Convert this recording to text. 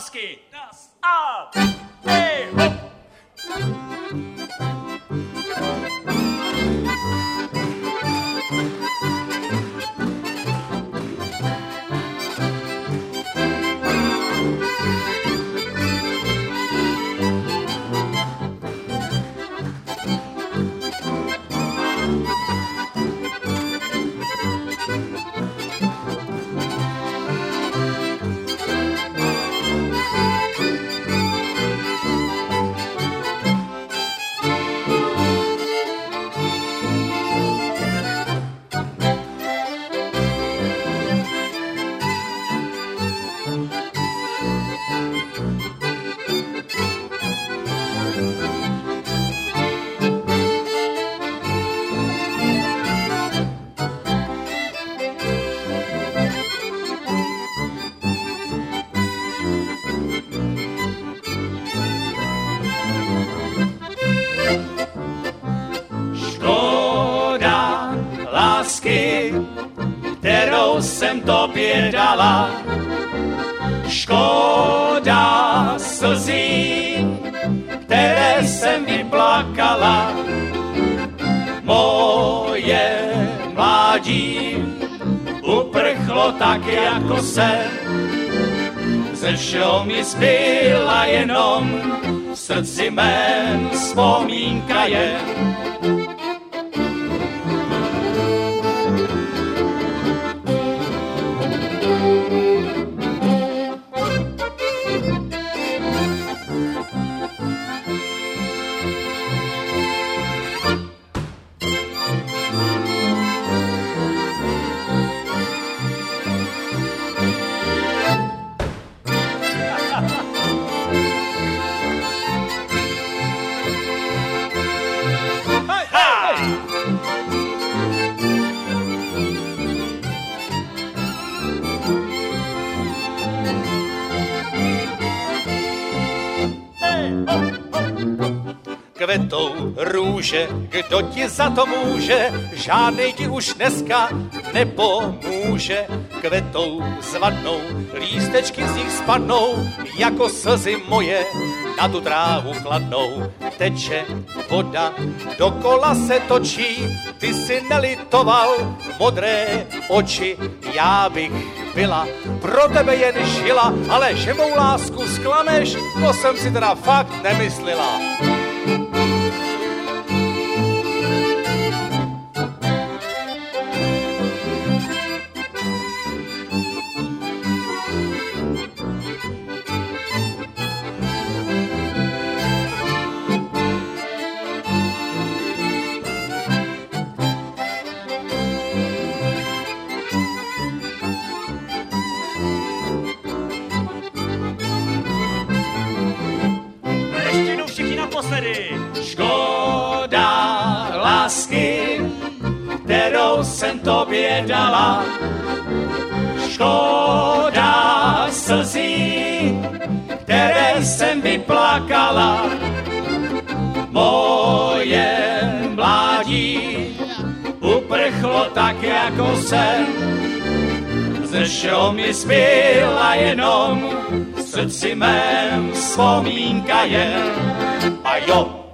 lásky. A ty, hop. Kterou jsem tobě dala. Škoda slzí, které jsem vyplakala. Moje mládí uprchlo tak jako sen. Ze všeho mi zbyla jenom v srdci mém vzpomínka jen. Kvetou růže, kdo ti za to může, žádnej ti už dneska nepomůže. Kvetou zvadnou, lístečky z nich spadnou, jako slzy moje na tu trávu chladnou. Teče voda, dokola se točí, ty si nelitoval modré oči. Já bych byla pro tebe jen žila, ale že mou lásku zklameš, to jsem si teda fakt nemyslela. Škoda lásky, kterou jsem tobě dala. Škoda slzí, které jsem vyplakala. Moje mládí uprchlo tak jako sen. Ze všeho mi zbyla jenom v srdci mém vzpomínka jen. A jo,